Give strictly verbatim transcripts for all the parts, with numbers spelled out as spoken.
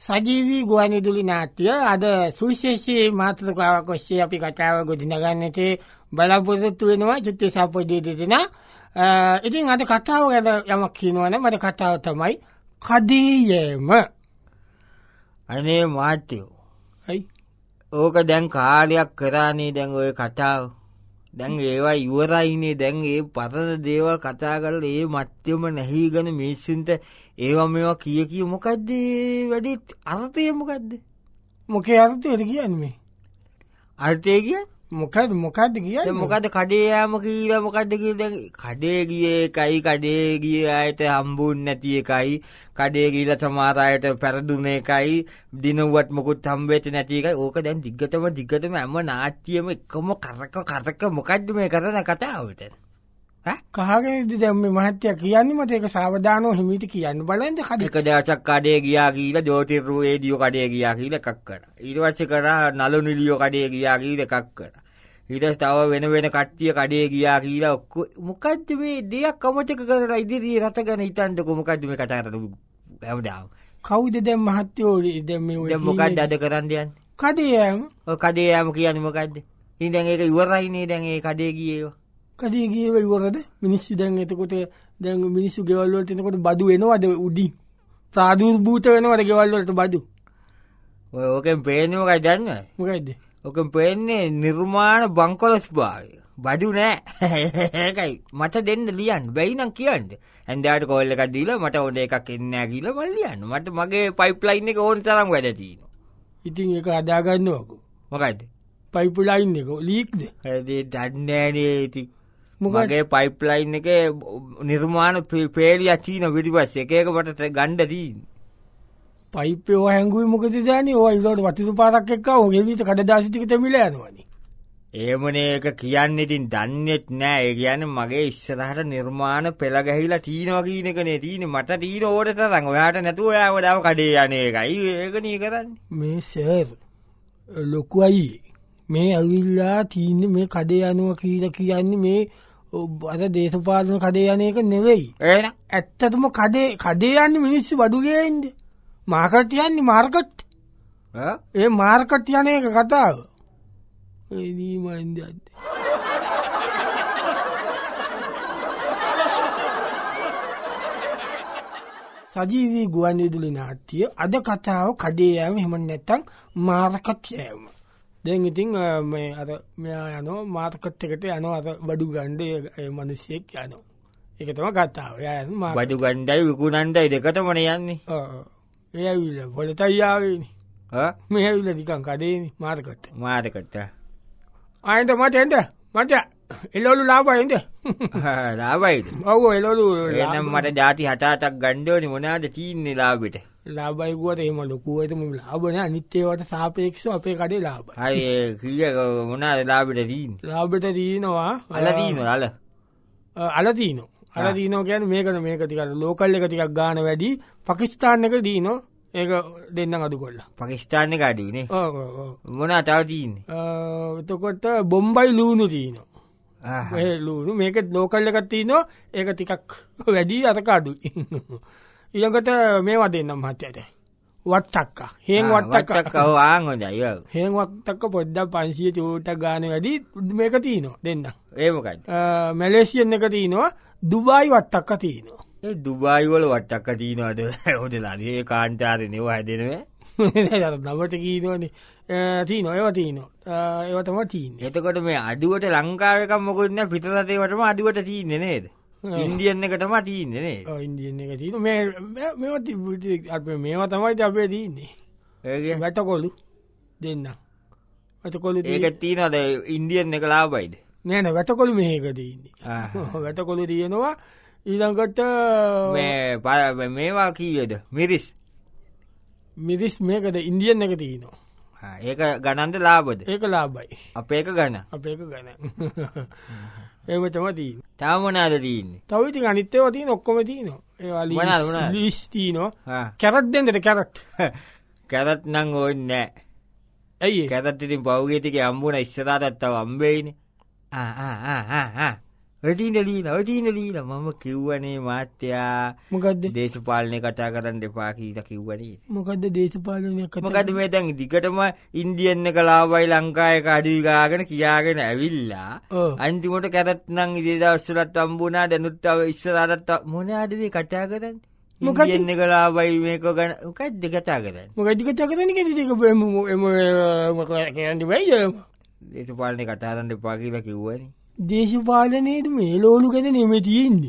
සජීවී ගුවන්විදුලි නාට්‍ය අද සුවිශේෂී මාතෘකාවක් ඔස්සේ අපි කතාව ගොඩනගන්නට බලාපොරොත්තු වෙනවා චිත්ත සම්පෝදයේ දෙදෙනා. ඉතින් අද කතාව ගැන යමක් කියනවනේ මට කතාව තමයි කඩේයම. අනේ මාත්‍යෝ. හයි. ඕක දැන් කාලයක් කරානේ දැන් ඔය කතාව. දැන් ඒවා ඉවරයිනේ දැන් ඒ පරණ දේවල් කතා කරලා ඒ මත්යම නැහිගෙන මිනිස්සුන්ට ඒවා මේවා කිය කිය මොකද්ද වැඩි අර්ථය මොකද්ද? මොකේ අර්ථයද කියන්නේ මේ? අර්ථය කියන්නේ මොකද්ද මොකද්ද කියන්නේ? මොකද්ද කඩේ යෑම කියලා මොකද්ද කියලා දැන් කඩේ ගියේ එකයි කඩේ ගියේ ආයත හම්බුන්නේ නැති එකයි කඩේ ගිහලා සමහර අයට පෙරදුන එකයි දිනුවත් මොකුත් හම්බෙච්ච නැති එකයි ඕක දැන් දිග්ගටම දිග්ගටම හැම නාට්‍යයම එකම කරක කරක මොකද්ද මේ කරන කතාවට? ඈ කහගෙනද දැන් මේ මහත්තයා කියන්නේ මට ඒක සාවධානව හිමිට කියන්න බලන්න කඩේ. එක දවසක් කඩේ ගියා කියලා ජෝතිර්රු ඒදියෝ කඩේ ගියා කියලා එකක් කරා. ඊට පස්සේ කරා නළු නිලියෝ කඩේ ගියා කියලා එකක් කරා. ඊට තව වෙන වෙන කට්ටිය කඩේ ගියා කියලා මොකද්ද මේ දෙයක් අමතක කරලා ඉදිරියේ රට ගැන හිතන්නකො මොකද්ද මේ කතා කරන්නේ හැමදාම? කවුද දැන් මහත්තයෝ දැන් මේ දැන් මොකද්ද අද කරන්න යන්නේ? කඩේ යෑම. ඔය කඩේ යෑම කියන්නේ මොකද්ද? ඉතින් දැන් ඒක ඉවරයිනේ දැන් ඒ කඩේ ගියේ. කඩේ ගියේ ඉවරද? මිනිස්සු දැන් එතකොට දැන් මිනිස්සු ගෙවල් වලට එනකොට බදු වෙනවද උඩින්? ප්‍රාදුර්භූත වෙනවද ගෙවල් වලට බදු? ඔය ඕකෙන් පේන්නේ මොකක්ද දන්නවද? මොකද්ද? ඕකෙන් පේන්නේ නිර්මාණ බංකොලොස් භාවය. බඩු නෑ. ඒකයි මට දෙන්න ලියන්න. බැයි නම් කියන්න. හන්දෑවට කෝල් එකක් දීලා මට හොඳ එකක් එන්නේ නෑ කියලා මම ලියන්න. මට මගේ පයිප්ලයින් එක ඕන තරම් වැඩ තියෙනවා. ඉතින් ඒක හදා ගන්නවකෝ. මොකද්ද? පයිප්ලයින් එක ලීක්ද? ඒ දන්නේ නෑනේ ඉතින්. මගේ පයිප්ලයින් එකේ නිර්මාණ පේලියක් තියෙන පිටිපස්සේ එක එක මට ගන්න තියෙනවා. පයිප් එක හැංගුවේ මොකද දන්නේ? ඔය ඊළඟට වතුර පාරක් එක්ක ඔය ගෙවිත කඩදාසි ටික තෙමිලා යනවනේ. එහෙමනේ ඒක කියන්නේ ඉතින් දන්නේත් නෑ. ඒ කියන්නේ මගේ ඉස්සරහට නිර්මාණ පෙළ ගැහිලා තීනවා කියන එකනේ තියෙන්නේ. මට තීන ඕඩ තරම්. ඔයාට නැතුව ඔයාව දාව කඩේ යන්නේ ඒකයි. ඒකනේ කරන්නේ. මේ සර් ලොකුයි මේ අවිල්ලා තින්නේ මේ කඩේ යනවා කියලා කියන්නේ මේ අර දේශපාලන කඩේ යන එක නෙවෙයි. එහෙනම් ඇත්තටම කඩේ කඩේ යන්නේ මිනිස්සු බඩු ගේන්නේ. මාකට් යන්නේ මාකට්. ඈ ඒ මාකට් යන එක කතාව. ඒ දී මන්දද. සජීවී ගුවන්විදුලි නාට්‍ය අද කතාව කඩේ යෑම එහෙම නැත්නම් මාකට් යෑම. දැන් ඉතින් මේ අර මෙයා යනවා මාකට් එකට යනවා අර බඩු ගන්න ඒ මිනිස්සෙක් යනවා. ඒක තමයි කතාව. එයා යනවා බඩු ගන්නයි විකුණන්නයි දෙකටමනේ යන්නේ. ඔව්. ඒ ඇවිල්ලා පොලටයි ආවේනේ. හා මේ ඇවිල්ලා නිකන් කඩේනේ මාකට්. මාකට්. ආයෙත් මට එන්න මට එළවලු ලාභයි එන්න. ලාභයිද? ඔව් එළවලු. එහෙනම් මට ಜಾති හත අටක් ගන්න ඕනේ මොනවාද තියෙන්නේ ලාභෙට? ලාභයි ගුවට එහෙම ලොකුවටම ලාභ නෑ අනිත් ඒවාට සාපේක්ෂව අපේ කඩේ ලාභයි. හරි ඒ කීයක මොනවාද ලාභෙට තියෙන්නේ? ලාභෙට තියෙනවා අල තියෙනවා අල. අල තියෙනවා. අල තියෙනවා කියන්නේ මේකන මේක ටිකක් ලෝකල් එක ටිකක් ගාන වැඩි පාකිස්තාන් එක දිනනවා. ඒක දෙන්නම් අඩු කරලා. පාකිස්තාන් එක අඩුනේ. ඔව් ඔව්. මොනවා තව තියෙන්නේ? එතකොට බොම්බයි ලූණු තියෙනවා. ඒ ලූණු මේක ලෝකල් එකක් තියෙනවා. ඒක ටිකක් වැඩි අරක අඩුයි. ඊළඟට මේවා දෙන්නම් මහත්තයාට. වත්තක්කා. හේන් වත්තක්කා. වත්තක්කා ඔව් ආන් හොඳයි. ඔව්. හේන් වත්තක්කා පොඩ්ඩක් පන්සිය චූටක් ගාන වැඩි මේක තියෙනවා දෙන්නම්. ඒ මොකද්ද? මැලේසියන් එක තියෙනවා. දුබායි වත්තක්කා තියෙනවා. ඒ දුබායි වල වත්තක්කා තියෙනවද? හොදලා ඒ කාන්තාරේ නෙව හැදෙනවේ. නමට කියනවනේ. තියෙනවා ඒවා තියෙනවා. ඒවා තමයි තියෙන්නේ. එතකොට මේ අඩුවට ලංකාවේ එකක් මොකද නෑ පිටරටේ වටම අඩුවට තියෙන්නේ නේද? ඉන්දියන් එක තමයි තියෙන්නේ නේද? ඔව් ඉන්දියන් එක තියෙනවා. මේ මේවා අපි මේවා තමයි අපේ තියෙන්නේ. ඒකේ වැටකොළු දෙන්න. වැටකොළු ඒක තියෙනවද ඉන්දියන් එක ලාභයිද? නෑ නෑ වැටකොළු මේක තියෙන්නේ. වැටකොළු තියෙනවා. ඊළඟට මේ මේවා කීයද? මිරිස්. මිරිස් මේකද ඉන්දියන් එක තියෙනවා. ඒක ගණන්ද ලාභද? ඒක ලාභයි. අපේ එක ගණන්. අපේ එක ගණන්. එහෙම තමයි තියෙන්නේ. තව මොනවාද තියෙන්නේ? තව ඉතින් අනිත් ඒවා තියෙන ඔක්කොම තියෙනවා. ඒවා මොනවාද මොනවාද? ලිස් තියෙනවා. Carrot දෙන්නද carrot? කැරට් නම් ඕනේ නෑ. ඇයි ඒ? කැරට් ඉතින් පවුගේ ටිකේ හම්බුණා ඉස්සරහටත් තව හම්බෙයිනේ. ආ ආ ආ ආ ආ ඔටින ලීලා ඔටින ලීලා මම කිව්වනේ මාත්‍යා මොකද්ද දේශපාලනය කතා කරන්න එපා කියලා කිව්වනේ. මොකද්ද දේශපාලනය කතා මොකද මේ දැන් දිගටම ඉන්දියන් එක ලාවයි ලංකාවේ කඩුයි ගාගෙන කියාගෙන ඇවිල්ලා අන්තිමට කැරත් නම් ඉතින් දවස්වලට හම්බුණා දැනුත් තව ඉස්සරහට මොනවාද මේ කතා කරන්නේ? ඉන්දියන් එක ලාවයි මේක ගැන මොකද්ද කතා කරන්නේ? මොකද්ද කතා කරන්නේ කියන්නේ ඒක මොකක්ද කියන්නේ වෙයිද? දේශපාලනය කතා කරන්න එපා කියලා කිව්වනේ. දේශපාලනයේද මේ ලෝලු ගැන නෙමෙයි තියෙන්නේ.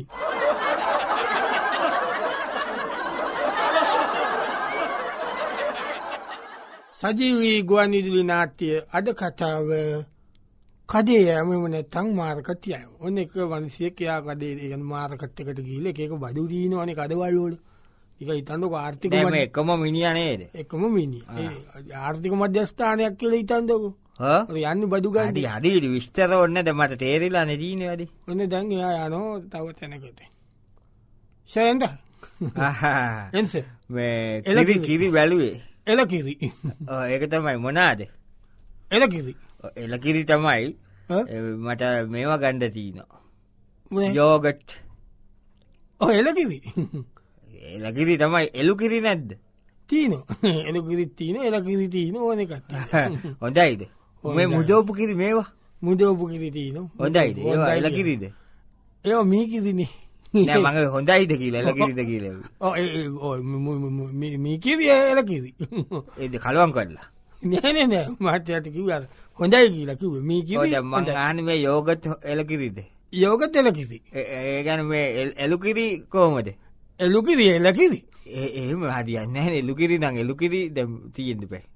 සජීවී ගුවන්විදුලි නාට්‍ය අද කතාව කඩේ යෑම නැත්නම් මාර්කට් යෑම. ඔන්න එක වංශියෙක් යා කඩේ කියන මාර්කට් එකට ගිහිල්ලා එක එක බඩු දිනවනේ කඩවල වල. ඒක හිතන්නකො ආර්ථික මැද මේ එකම මිනිහා නේද? එකම මිනිහා. ඒ ආර්ථික මධ්‍යස්ථානයක් කියලා හිතන්නකො. හා යන්නේ බඩු ගන්න. හරි හරි විස්තර ඕනේ දැන් මට තේරිලා නේ දීනේ වැඩි. ඔන්න දැන් එයා යනවා තව තැනකට. ෂෙන්ද? ආහා. එන්ස. මේ කිරි කිරි බැලුවේ. එල කිරි. ඔව් ඒක තමයි මොනවාද? එල කිරි. එල කිරි තමයි. මට මේවා ගන්න තියෙනවා. යෝගට්. ඔව් එල කිරි. එල කිරි තමයි එලු කිරි නැද්ද? තියෙනවා. එලු කිරි තියෙනවා එල කිරි තියෙනවා ඕන එකක් තියෙනවා. හොඳයිද? මේ මුදෝපු කිරි මේවා මුදෝපු කිරි තියෙනවා. හොඳයිද? ඒවා එල කිරිද? ඒවා මී කිරිනේ. නෑ මම හොඳයිද කියලා එල කිරිද කියලා. ඔව් ඒ ඔය මී කිරි එල කිරි. ඒද කලවම් කරලා. නෑ නෑ නෑ මාත්‍යාට කිව්වා හොඳයි කියලා කිව්වේ මී කිරි. ඔය දැන් මං අහන්නේ මේ යෝගට් එල කිරිද? යෝගට් එල කිරි. ඒ කියන්නේ මේ එලු කිරි කොහමද? එලු කිරි එල කිරි. ඒ එහෙම හරියන්නේ නැහැ එලු කිරි නම් එලු කිරි දැන් තියෙන්න බෑ.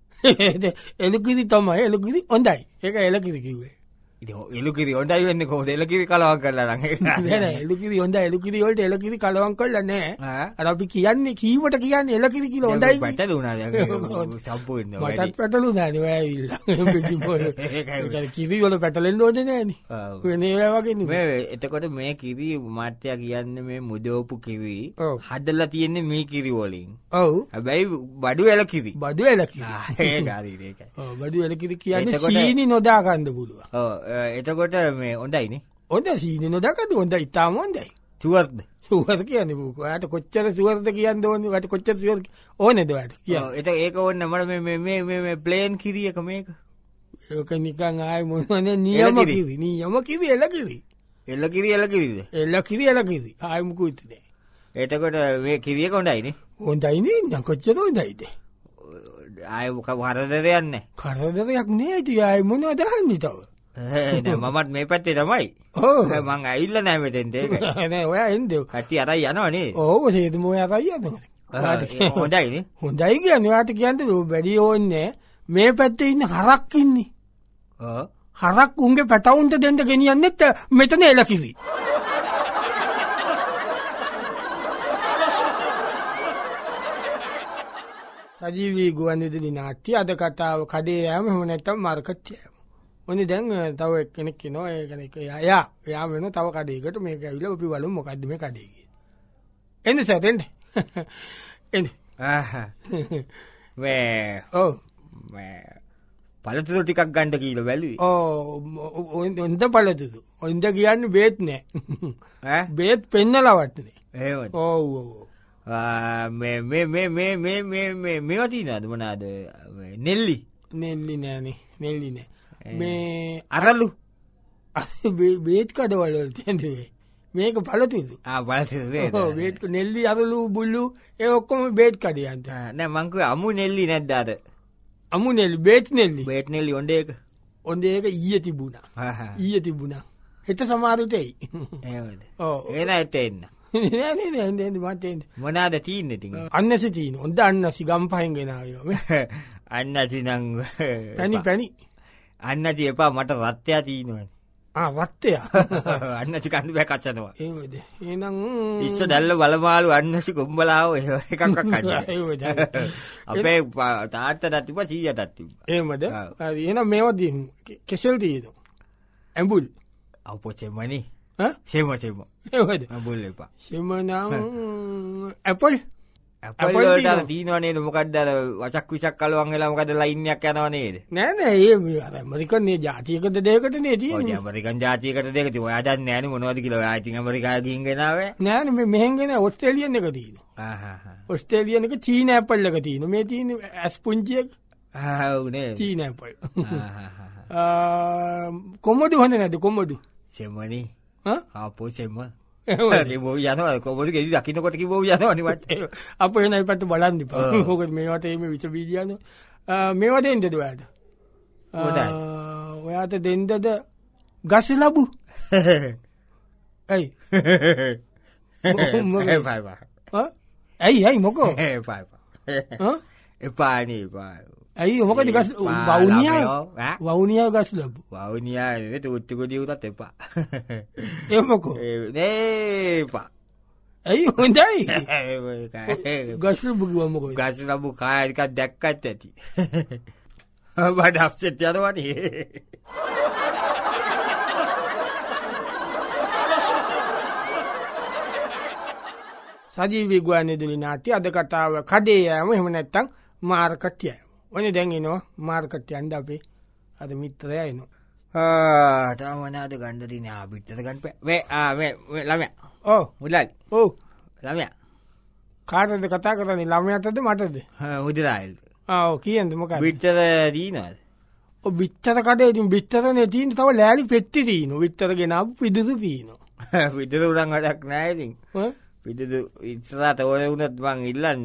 එලු කිරි තමයි එලු කිරි හොඳයි. ඒක එල කිරි කිව්වේ. ඉතින් එලු කිරි හොඳයි වෙන්නේ කොහොමද? එල කිරි කලවම් කරලා නම් ඒක නෑ නෑ එලු කිරි හොඳයි. එලු කිරි වලට එල කිරි කලවම් කරලා නෑ. අර අපි කියන්නේ කීවට කියන්නේ එල කිරි කියලා හොඳයි. පැටලුණා දැන් සම්පූර්ණ වැඩි. මටත් පැටලුණා නේ ඔය ඇවිල්ලා. ඒක කිරි වල පැටලෙන්න ඕනේ නෑනේ. ඔව්. වෙනේ ඔය වගේ නෙමෙයි. මේ එතකොට මේ කිරි මාත්‍යා කියන්නේ මේ මුදෝපු කිරි හදලා තියෙන්නේ මේ කිරි වලින්. ඔව්. හැබැයි බඩු එල කිරි. බඩු එල කිරි. ඒක හරි ඒකයි. ඔව් බඩු එල කිරි කියන්නේ සීනි නොදා ගන්න පුළුවන්. ඔව් එතකොට මේ හොඳයිනේ. හොඳ සීනි නොදකද හොඳයි තාම හොඳයි. ෂුවර්ද? ෂුවර් කියන්නේ මොකෝ? ඔයාට කොච්චර ෂුවර්ද කියන්න ඕනේ? ඔයාට කොච්චර ෂුවර් ඕනේද ඔයාට? කියන්න. ඔව් ඒක ඒක ඕනේ මට මේ මේ මේ මේ මේ ප්ලේන් කිරි එක මේක. ඒක නිකන් ආයේ මොනවනේ නියම කිරි. නියම කිරි එල කිරි. එල කිරි එල කිරිද? එල කිරි එල කිරි. ආයේ මුකුත් නෑ. එතකොට මේ කිරි එක හොඳයිනේ. හොඳයිනේ නං කොච්චර හොඳයිද? ආයේ මොක වරදරයක් නැහැ. කරදරයක් නෑ ඉතින් ආයේ මොනවද අහන්නේ තව? මමත් මේ පැත්තේ තමයි. ඔව් මං ඇවිල්ලා නැහැ මෙතෙන්ට ඒක. නෑ ඔයා එන්නේ. කට්ටිය අරයි යනවා නේ. ඔව් සේතුම ඔයා අරයි යනවා. හොඳයිනේ. හොඳයි කියන්නේ ඔයාට කියන්නේ වැඩි ඕනේ මේ පැත්තේ ඉන්න හරක් ඉන්නේ. ඔව්. හරක් උන්ගේ පැටවුන්ට දෙන්න ගෙනියන්නෙත් මෙතන එල කිරි. සජීවී ගුවන්විදුලි නාට්‍ය අද කතාව කඩේ යෑම එහෙම නැත්නම් මාර්කට් යෑම. ඔන්නේ දැන් තව එක්කෙනෙක් ඉනවා ඒ කියන්නේ එයා එයා වෙන තව කඩේකට මේක ඇවිල්ලා අපි බලමු මොකද්ද මේ කඩේ කියන්නේ. එන්න සර් එන්න. එන්න. ආහා. මේ ඔව් මේ පළතුරු ටිකක් ගන්න කියලා බැලුවේ. ඔව් ඔන්ද පළතුරු. ඔන්ද කියන්නේ බේත් නෑ. ඈ බේත් පෙන්නලවත් නෑ. එහෙමද? ඔව් ඔව්. මේ මේ මේ මේ මේ මේ මේ මේවා තියනවාද මොනවාද? නෙල්ලි. නෙල්ලි නෑනේ. නෙල්ලි නෑ. මේ අරලු බේත් කඩවල තියෙන්නේ මේක පළතුරු. ආ පළතුරු නේද? ඔව් බේත් නෙල්ලි අරලු බුල්ලු ඒ ඔක්කොම බේත් කඩයන්ට. නෑ මං කිව්වා අමු නෙල්ලි නැද්ද අර? අමු නෙල්ලි බේත් නෙල්ලි. බේත් නෙල්ලි ඔණ්ඩ ඒක. ඔණ්ඩ ඒක ඊයේ තිබුණා. ඊයේ තිබුණා. හෙට සමහරට එයි. එහෙමද? ඔව්. ඒ නැත් එන්න. නෑ නෑ නෑ එන්න එන්න මට එන්න. මොනවාද තියෙන්නේ ඉතින්? අන්නසි තියෙන. හොඳ අන්නසි ගම්පහෙන් ගෙනාවා. අන්නසි නම් පැණි පැණි. අන්නසි එපා මට රත්තයා තියෙනවනේ. ආ රත්තයා. අන්නසි කන්න බෑ කචනවා. එහෙමද? එහෙනම් ඉස්ස දැල්ල බලමාලු අන්නසි කොම්බලාව එකක් අක්කන්නේ. එහෙමද? අපේ තාත්තට තිබ්බා සීයාටත් තිබ්බා. එහෙමද? හරි එහෙනම් මේවා දින් කෙසෙල් තියෙනවා. ඇඹුල්. අපොචෙමනේ. ඈ? සෙම සෙම. එහෙමද? ඇඹුල් එපා. සෙම නම් ඇපල්. ඇපල් තිීනවනේ මොකක්දර වචක් විසක් කලුවන් වෙලා මොකද ලයින්නයක් යනව නේද නෑනෑ ඒ මරිකන්නේ ජාතියකත දෙකට නේ මරිකන් ජාතියකට දෙක ඔයාදන්න නෑන මොනවද කියල යාති මරිකා ගින්ගෙනාව නෑන මෙහෙන්ගෙන ඔස්ට්‍රේලියන් එක තියන ඔස්ට්‍රේලියන එක චීන ඇපල්ලක තියන මේ තියන ඇස් පුංචියක් හනේ චීන ඇපල් කොමඩු හොඳ නැද කොමඩු සෙමනි ආපෝ සෙම බෝ යන කොබොද ෙ දකිනකොට බෝ යනනිවට අප එනයි පට බලන්දි හොකට මේවට එම විච බීජයන මේවට එන්ටද ඔයාට ඔයාට දෙන්දද ගස ලබු ඇයි ඇයි ඇයි මොකෝ එපානේ පා ඇයි මොකද ගස් වවනිය වවනිය ගස් ලබු වවනියා උත්තිකො දියවතත් එපා එමකෝ නේපා ඇයි හොඳයි ගස් ලබුගමකො ගස් ලබු කායකත් දැක්කත් ඇති බඩ අප්සෙත් යනවනේ සජීවී ගුවන්විදුලි නාට්‍ය අද කතාව කඩේ යෑම එහෙම නැත්තම් මාර්කට් යෑම. ඔනේ දැන් එනවා මාර්කට් යන්න අපේ අද මිත්‍රයා එනවා. ආ තාමනාද ගන්න දින ආ පිටත ගන්න මේ ආ මේ ළමයා. ඔව් මුදල්. ඔව් ළමයා. කාටද කතා කරන්නේ ළමයාටද මටද? ආ මුදලායිල්. ආ ඔව් කියන්න මොකක්ද? පිටත දීනවද? ඔව් පිටත කඩේ ඉතින් පිටතරනේ තියෙන තව ලෑලි පෙට්ටි තියෙනවා. පිටතර ගෙනාවු පිදුරු තියෙනවා. පිදුරු උරන් වැඩක් නැහැ ඉතින්. ඈ පිටු ඉස්සරහට ඕනේ වුණත් මං ඉල්ලන්න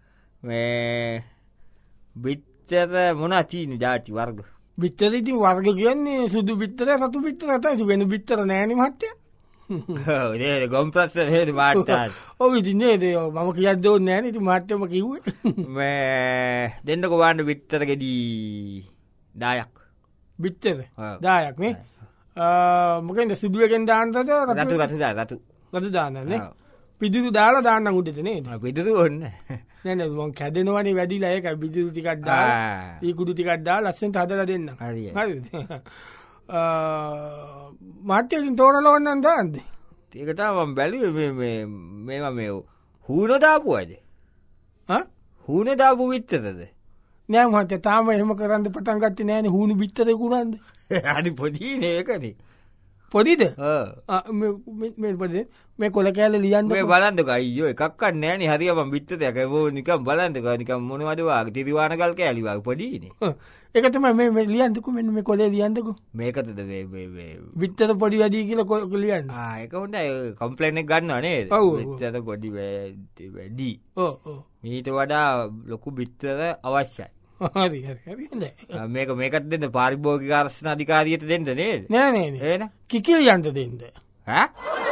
මේ බිත්තර මොනවා තියෙන ಜಾති වර්ග බිත්තර ඉතින් වර්ග කියන්නේ සුදු බිත්තර රතු බිත්තර තමයි වෙන බිත්තර නෑනේ මහත්තයා ඔව් නේද ගොම්පස් නේද මාට්ටා ඔව් ඉතින් නේද මම කියද්ද ඕනේ නෑනේ ඉතින් මාට්ටම කිව්වේ මේ දෙන්නකෝ වන්න බිත්තර ගෙඩි දහයක් බිත්තර දහයක් නේ මොකෙන්ද සුදු එකෙන් දාන්නද රතු රතු දා රතු රතු දාන්නනේ පිදුරු දාලා දාන්න උඩට නේද? පිදුරු ඕන්න. නෑ නෑ මං කැදෙනවනේ වැඩිලා ඒක පිදුරු ටිකක් දාලා ඊ කුඩු ටිකක් දාලා ලස්සනට හදලා දෙන්න. හරියට. හරිද? අ මාත්‍යකින් තෝරලා වන්නන් දාන්නේ. ඒක තමයි මම බැලුවේ මේ මේ මේවා මේ හුණ දාපුවද? හා? හුණ දාපු විතරද? නෑ මහත්තයා තාම එහෙම කරන්න පටන් ගත්තේ නෑනේ හුණු පිටරේ කුරන්නේ. හරි පොඩිනේ ඒකනේ. පොඩිද? ඔව්. මේ මේ පොඩි මේ කොල කෑල්ල ලියන්න මේ බලන්නකෝ අයියෝ එකක්වත් නෑනේ හරිය මම පිටතට ඒක නිකන් බලන්නකෝ නිකන් මොනවද වාගේ තිරිවාන ගල් කෑලි වාගේ පොඩිනේ. ඒක තමයි මේ මේ ලියන්නකෝ මෙන්න මේ කොලේ ලියන්නකෝ. මේකටද මේ මේ මේ පිටතට පොඩි වැඩි කියලා ලියන්න. ආ ඒක හොඳයි කම්ප්ලේන් එක ගන්නව නේද? පිටතට පොඩි වැඩි. ඔව් ඔව්. මීට වඩා ලොකු පිටතට අවශ්‍යයි. හරි හරි හරි හොඳයි. මේක මේකට දෙන්න පාරිභෝගික ආරක්ෂණ අධිකාරියට දෙන්න නේද? නෑ නෑ නෑ. එහෙනම් කිකිලියන්ට දෙන්න. ඈ?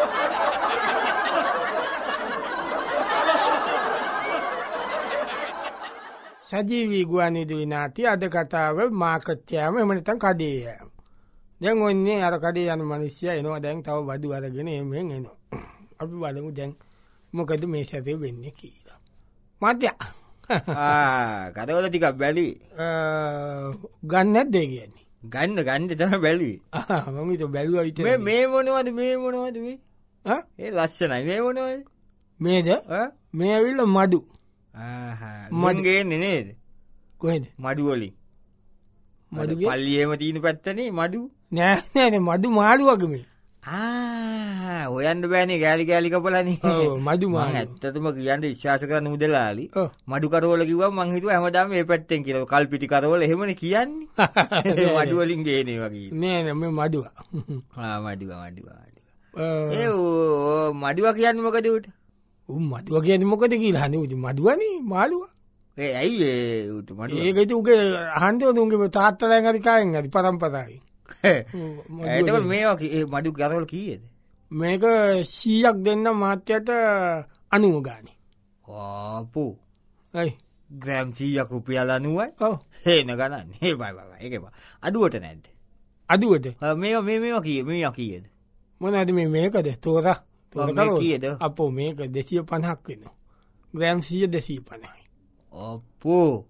සජීවී ගුවන්විදුලි නාට්‍ය අද කතාව මාකට් යෑම එහෙම නැත්නම් කඩේ යෑම. දැන් ඔන්නේ අර කඩේ යන මිනිස්සයා එනවා දැන් තව බඩු අරගෙන එමෙන් එනවා. අපි බලමු දැන් මොකද මේ සැරේ වෙන්නේ කියලා. මත්යා ආ කඩවල ටිකක් බැලුවේ. ගන්න නැද්ද කියන්නේ? ගන්න ගන්න තමයි බැලුවේ. ආ මම ඊට බැලුවා විතර. මේ මේ මොනවද මේ මොනවද මේ? ආ ඒ ලස්සනයි මේ මොනවද? මේද? ආ මේ ඇවිල්ලා මඩු. ආහා මඩු ගේන්නේ නේද? කොහෙද? මඩු වලින්. මඩු පල්ලියේම තියෙන පැත්තනේ මඩු. නෑ නෑ මඩු මාළු වගේ මේ. ආ හොයන්න බෑනේ ගෑලි ගෑලි කපලානේ. ඔව් මඩු මාළු. ඇත්තටම කියන්නේ විශ්වාස කරන්න මුදලාලි. මඩු කරවල කිව්වම මං හිතුවා හැමදාම මේ පැත්තෙන් කියලා. කල්පිටි කරවල එහෙමනේ කියන්නේ. මඩු වලින් ගේනේ වගේ. නෑ නෑ මේ මඩුව. ආ මඩුව මඩුව මඩුව. ඒ මඩුව කියන්නේ මොකද උට? උ මඩුව කියන්නේ මොකද කියලා අහන්නේ උදි මඩුවනේ මාළුව. ඒ ඇයි ඒ උට මඩුව? ඒක ඉතින් උගේ අහන්නේ උගේ තාත්තලාගෙන් හරි කායෙන් හරි පරම්පරාවෙන්. එතකොට මේවා මඩු කරවල කීයද? මේක සීයක් දෙන්න මාත්‍යට අනූව ගානේ. ආපෝ. ඇයි? ග්‍රෑම් සීයක් රුපියල් අනූවයි? ඔව්. හේන ගණන්. ඒ බයි බයි ඒක බයි. අඩුවට නැද්ද? අඩුවට? මේවා මේ මේවා කීය? මේවා කීයද? මොනවද මේ මේකද? තෝරා. තෝරා කීයද? අපෝ මේක දෙසිය පනහක් වෙනවා. ග්‍රෑම් සීය දෙසිය පනහයි. අපෝ.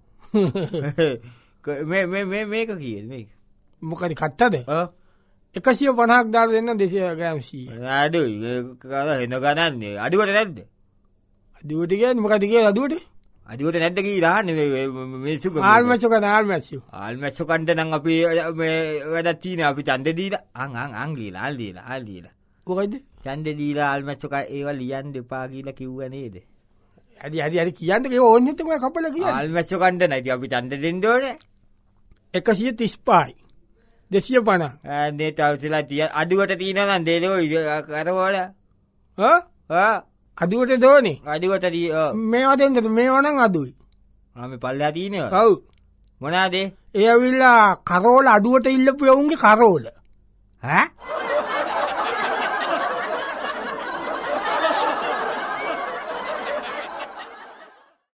මේ මේ මේ මේක කීයද මේක? මොකද කත්තද? එකසිය පනහක් දාලා දෙන්න දෙසිය ග්‍රෑම් සීය. අඩුයි. ඒක එන ගණන්නේ. අඩුවට නැද්ද? අදුවට කිය මොකතික අදුවට අදිවට නැද්ද දාන්න මේසු ආල්මචක නාල්මැස්සු ආල්මැස්සු කන්ට නං අපි වැඩත්තිීන අපි චන්ද දීල අං අංගලීල අල්දීල අල්දීල කොකයිද චන්ද දීලා ආල්මච්චක ඒවා ලියන් දෙපා කියීල කිව්වනේද ඇඩි හරි හරි කියන්නගේ ඕන්නතම කපල කිය ආල්මච්ච කන්ට නැති අපි චන්ද දෙෙන්දෝන එකසිය තිස්පායි දෙසිය පන නේ තවසලා තිය අඩුවට තිීනනම් දේදෝ කරවල අදුවට දෝනේ අඩුවට මේ අදෙන්ට මේ වනන් අදුයි ආම පල්ලා තියනව කව් මොනාදේ ඒවිල්ලා කරෝල අඩුවට ඉල්ලපු යවුන්ගේ කරෝල හැ